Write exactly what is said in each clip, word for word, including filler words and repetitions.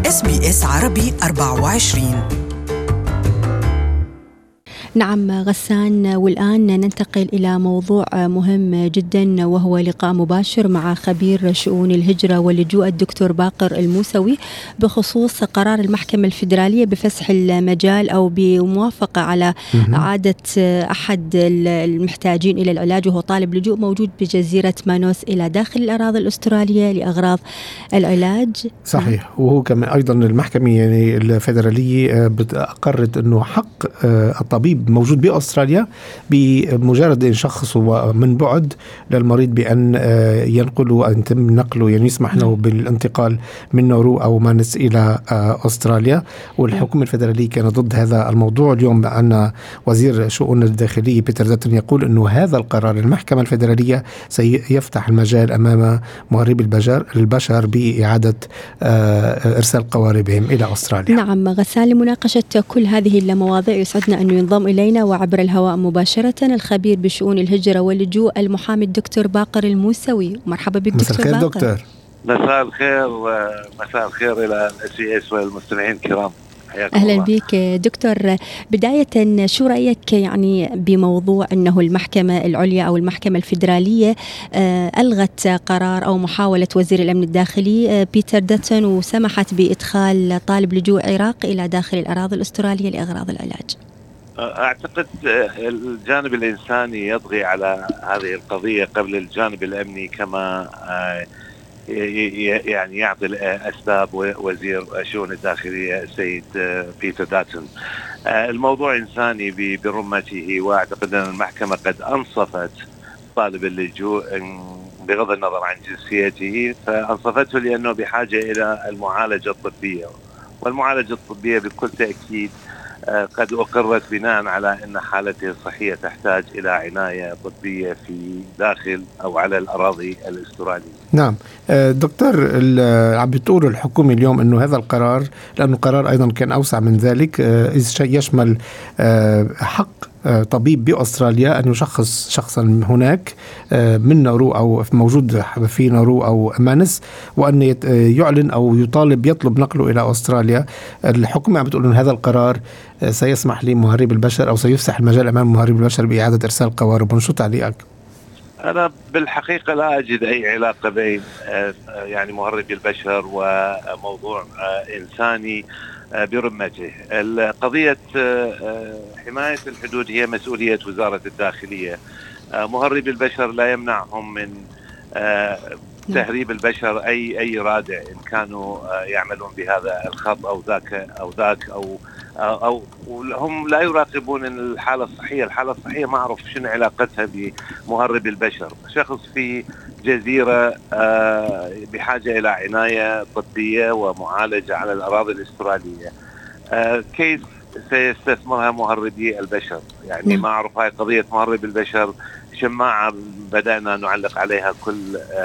إس بي إس عربي أربعة وعشرين. نعم غسان، والآن ننتقل إلى موضوع مهم جدا، وهو لقاء مباشر مع خبير شؤون الهجرة واللجوء الدكتور باقر الموسوي بخصوص قرار المحكمة الفيدرالية بفسح المجال أو بموافقة على إعادة أحد المحتاجين إلى العلاج وهو طالب لجوء موجود بجزيرة مانوس إلى داخل الأراضي الأسترالية لأغراض العلاج. صحيح. وهو كمان أيضا المحكمة يعني الفيدرالية أقرت أنه حق الطبيب موجود بأستراليا بمجرد إن شخصه من بعد للمريض بأن ينقله أن يتم نقله، يعني يسمح له بالانتقال من نورو أو مانس إلى أستراليا. والحكومة الفيدرالية كانت ضد هذا الموضوع. اليوم أن وزير شؤون الداخلية بيتر داتون يقول أنه هذا القرار المحكمة الفيدرالية سيفتح المجال أمام مهربي البشر البشر بإعادة إرسال قواربهم إلى أستراليا. نعم غسان، لمناقشة كل هذه المواضيع يسعدنا أن ينضم إلينا وعبر الهواء مباشرة الخبير بشؤون الهجرة واللجوء المحامي الدكتور باقر الموسوي. مرحبا بك دكتور باقر. دكتور. مساء الخير ومساء الخير إلى الإس بي إس والمستمعين الكرام. أهلا بك دكتور. بداية شو رأيك يعني بموضوع أنه المحكمة العليا أو المحكمة الفيدرالية ألغت قرار أو محاولة وزير الأمن الداخلي بيتر داتون وسمحت بإدخال طالب لجوء عراقي إلى داخل الأراضي الأسترالية لأغراض العلاج؟ أعتقد الجانب الإنساني يطغي على هذه القضية قبل الجانب الأمني، كما يعني يعطي الأسباب وزير الشؤون الداخلية السيد بيتر داتون. الموضوع إنساني برمته، وأعتقد أن المحكمة قد أنصفت طالب اللجوء بغض النظر عن جنسيته، فأنصفته لأنه بحاجة إلى المعالجة الطبية، والمعالجة الطبية بكل تأكيد قد أقرت بناء على أن حالته الصحية تحتاج إلى عناية طبية في داخل أو على الأراضي الأسترالية. نعم دكتور، عم بتقول الحكومة اليوم أنه هذا القرار، لأنه قرار أيضا كان أوسع من ذلك، يشمل حق طبيب بأستراليا أن يشخص شخصا هناك من نورو أو موجود في نورو أو مانس، وأن يعلن أو يطالب يطلب نقله إلى أستراليا. الحكومة عم بتقول أن هذا القرار سيسمح لمهرب البشر أو سيفتح المجال أمام مهرب البشر بإعادة إرسال قوارب. شو تعليقك؟ أنا بالحقيقة لا أجد أي علاقة بين يعني مهربي البشر وموضوع إنساني برمته. القضية حماية الحدود هي مسؤولية وزارة الداخلية. مهربي البشر لا يمنعهم من تهريب البشر أي أي رادع إن كانوا يعملون بهذا الخط أو ذاك أو ذاك أو أو هم لا يراقبون الحالة الصحية. الحالة الصحية ما أعرف شنو علاقتها بمهرب البشر. شخص في جزيرة بحاجة إلى عناية طبية ومعالجة على الأراضي الأسترالية، كيف سيستثمرها مهربي البشر؟ يعني ما أعرف. هاي قضية مهرب البشر شماعة بدأنا نعلق عليها كل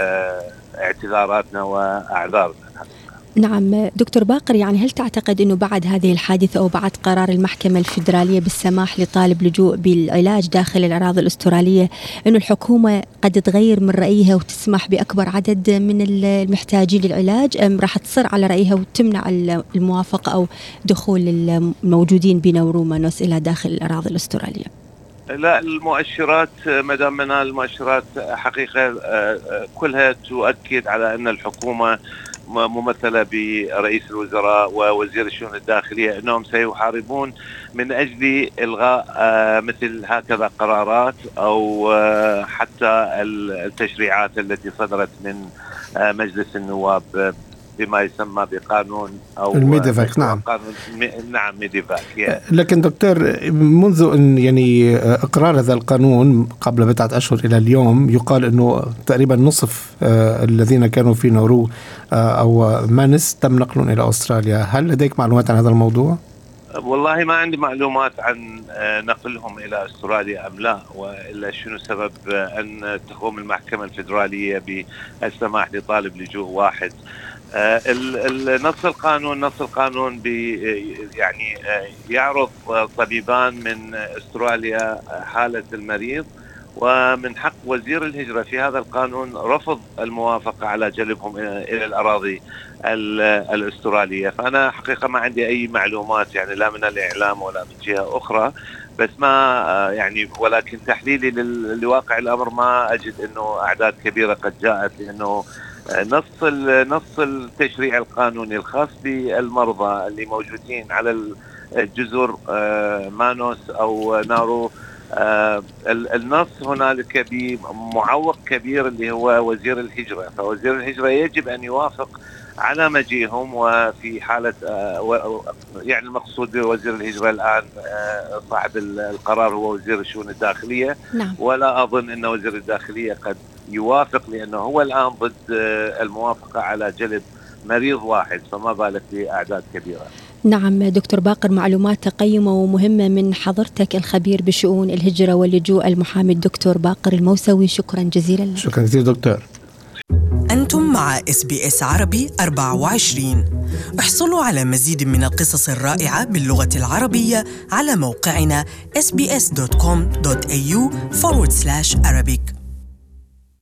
اعتذاراتنا وأعذارنا. نعم دكتور باقر، يعني هل تعتقد أنه بعد هذه الحادثة أو بعد قرار المحكمة الفيدرالية بالسماح لطالب لجوء بالعلاج داخل الأراضي الأسترالية أنه الحكومة قد تغير من رأيها وتسمح بأكبر عدد من المحتاجين للعلاج، أم راح تصر على رأيها وتمنع الموافقة أو دخول الموجودين بنورو مانوس إلى داخل الأراضي الأسترالية؟ لا، المؤشرات مدام منها المؤشرات حقيقة كلها تؤكد على أن الحكومة ممثلة برئيس الوزراء ووزير الشؤون الداخلية أنهم سيحاربون من أجل إلغاء مثل هكذا قرارات أو حتى التشريعات التي صدرت من مجلس النواب بما يسمى بقانون أو الميديفاك. نعم قانون نعم ميديفاك. يعني. لكن دكتور، منذ أن يعني إقرار هذا القانون قبل بضعة أشهر إلى اليوم يقال أنه تقريبا نصف آه الذين كانوا في نورو آه أو مانس تم نقلهم إلى أستراليا. هل لديك معلومات عن هذا الموضوع؟ والله ما عندي معلومات عن نقلهم إلى أستراليا أم لا، وإلا شنو سبب أن تقوم المحكمة الفيدرالية بالسماح لطالب لجوء واحد. النص القانون نص القانون يعني يعرض طبيبان من أستراليا حالة المريض ومن حق وزير الهجرة في هذا القانون رفض الموافقة على جلبهم إلى الأراضي الأسترالية. فأنا حقيقة ما عندي أي معلومات يعني لا من الإعلام ولا من جهة أخرى، بس ما يعني ولكن تحليلي لواقع الأمر ما أجد أنه أعداد كبيرة قد جاءت، لأنه نص نص التشريع القانوني الخاص بالمرضى اللي موجودين على الجزر مانوس أو نارو، النص هنالك بمعوق كبير اللي هو وزير الهجرة. فوزير الهجرة يجب أن يوافق على مجيئهم، وفي حالة يعني المقصود بوزير الهجرة الآن صاحب القرار هو وزير الشؤون الداخلية. نعم. ولا أظن أن وزير الداخلية قد يوافق، لأنه هو الآن ضد الموافقة على جلب مريض واحد، فما بالك بأعداد كبيرة. نعم دكتور باقر، معلومات قيمة ومهمة من حضرتك الخبير بشؤون الهجرة واللجوء المحامي الدكتور باقر الموسوي، شكرا جزيلا. شكرا جزيلا دكتور. أنتم مع إس بي إس عربي أربعة وعشرين. احصلوا على مزيد من القصص الرائعة باللغة العربية على موقعنا إس بي إس دوت كوم دوت إيه يو forward slash Arabic.